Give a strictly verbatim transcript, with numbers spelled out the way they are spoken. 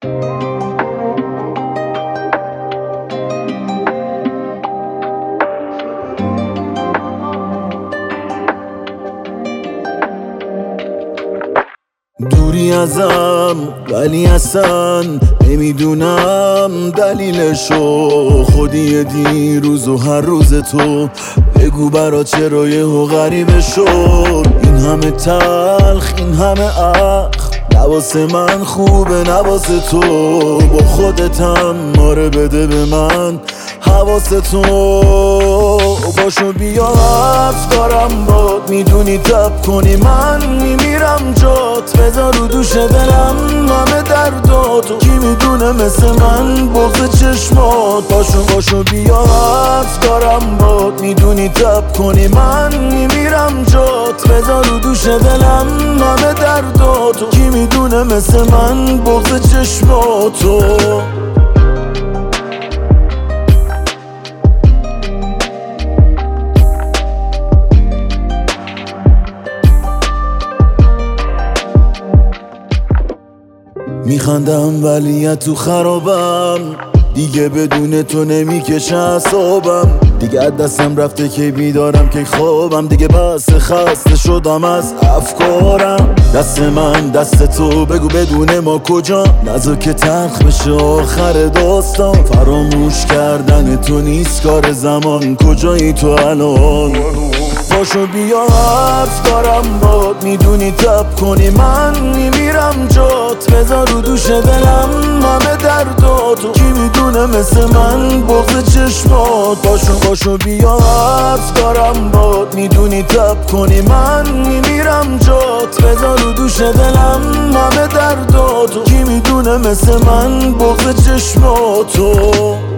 دوری ازم ولی اصلا نمیدونم دلیلشو، خودی دیروز و هر روز تو بگو برا چرا یهو غریبه شد. این همه تلخ این همه اخ نواسه من خوبه نواسه تو، با خودتم ماره بده به من حواسه تو. باشو بیا حرف دارم باد، میدونی تب کنی من میمیرم جات، بذار رو دوش دلم همه درداتو، کی میدونه مثل من بغض چشمات. باشو باشو بیا حرف دارم باد، میدونی تب کنی من میمیرم جات، بذار رو دوش دلم همه درداتو، کی میدونه مثل من بغض چشماتو. میخندم ولی تو خرابم، دیگه بدون تو نمیکشه اعصابم، دیگه از دستم رفته که بیدارم که خوابم، دیگه بس خسته شدم از افکارم. دست من دست تو بگو بدون ما کجا، نذار که تلخ بشه آخر داستان، فراموش کردن تو نیست کار زمان، کجایی تو الان؟ باشو بیا حرف دارم باد، میدونی تب کنی من میمیرم جات، بذار رو دوش دلم همه درداتو، کی میدونه مثل من بغض چشمات. باشو باشو بیا حرف دارم باد، میدونی تب کنی من میمیرم جات، بذار رو دوش دلم همه درداتو، کی میدونه مثل من بغض چشماتو.